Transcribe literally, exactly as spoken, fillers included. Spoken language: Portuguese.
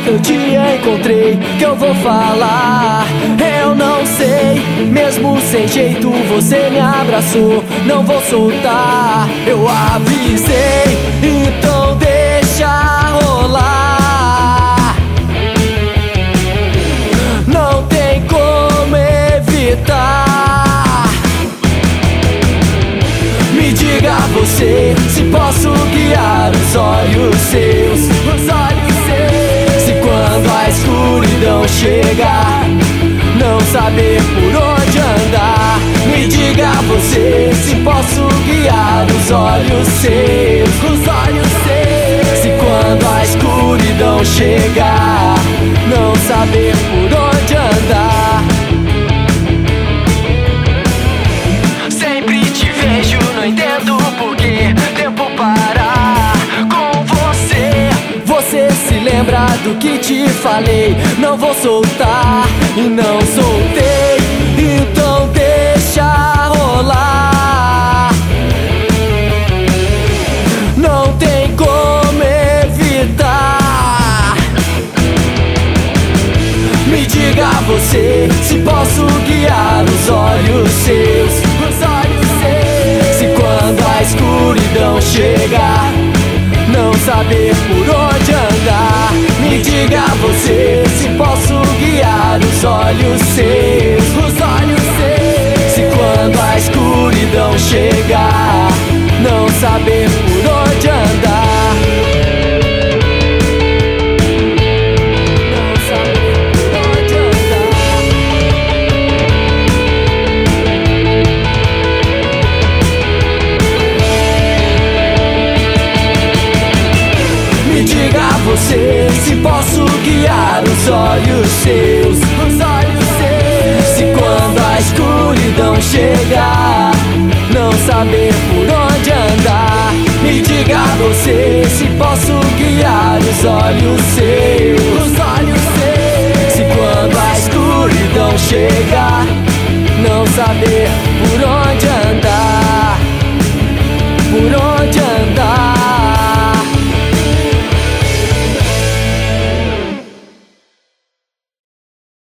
eu te encontrei, que eu vou falar. Eu não sei, mesmo sem jeito você me abraçou. Não vou soltar, eu avisei, então deixa rolar. Não tem como evitar. Me diga você, se posso guiar os olhos seus, os olhos seus. Se quando a escuridão chegar, não saber por onde andar. Me diga você, se posso guiar os olhos seus, os olhos seus. Se quando a escuridão chegar, não saber por onde andar. Sempre te vejo, não entendo por que tempo parar com você. Você se lembra do que te falei? Não vou soltar e não soltei, então deixa rolar. Não tem como evitar. Me diga você, se posso guiar os olhos seus, os olhos seus. Se quando a escuridão chegar, não saber por onde andar. Me diga você, se posso guiar os olhos seus, os olhos seus. Se quando a escuridão chegar, não saber por onde andar. Não saber por onde andar. Me diga você, se posso guiar os olhos seus, os olhos seus. Se quando a escuridão chegar, não saber por onde andar. Me diga você, se posso guiar os olhos seus, os olhos seus. Se quando a escuridão chegar, não saber